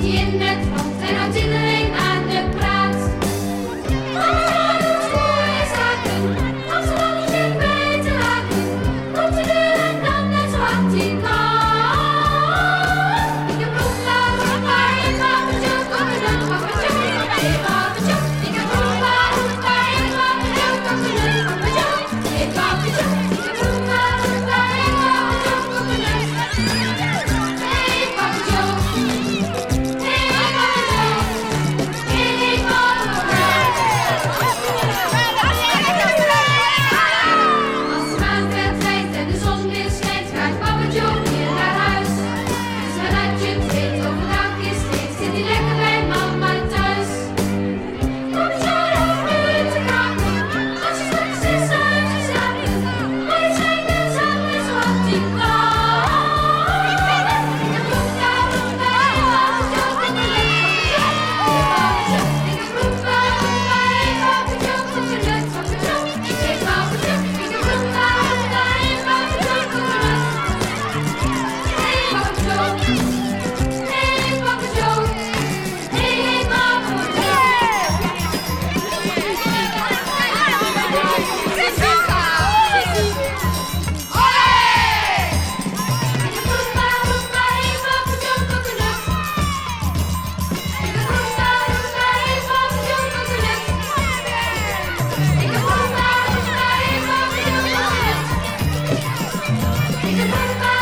in het rond en houdt iedereen aan de praat. Amsterdam doet goede zaken, Amsterdam zit bij te laken. Komt de deur en dan net zo hard hij kan. Ik heb roemba, roemba, in wapenjoek, kokkenuk, kokkenjoek. In wapenjoek, ik heb roemba, roemba, in wapenjoek, kokkenuk, kokkenjoek. In wapenjoek, ik heb roemba, roemba, in wapenjoek, kokkenuk. Als de maan verdwijnt en de zon weer schijnt, gaat Papa Joe weer naar huis. Dus vanuit je het weet, overdag is steeds, zit hij lekker bij mama thuis. Papa Joe hoeft nu te kraken, als je straks is uitgeslapen. Maar hij schijnt net samen is wat hij kan. Ik heb roemba, roemba, in Papa Joe, kokkenuk, kokkenuk. Ik heb roemba, roemba, in Papa Joe, kokkenuk, kokkenuk. Ik heb Papa Joe, ik heb roemba, roemba, in Papa Joe, kokkenuk. Hey Papa Joe, hey Papa Joe, hey Papa Joe. Ik heb roemba, roemba, in Papa Joe, kokkenuk. Ik heb roemba, roemba, in Papa Joe, kokkenuk. Ik heb roemba, roemba, in Papa Joe, kokkenuk. Ik heb roemba,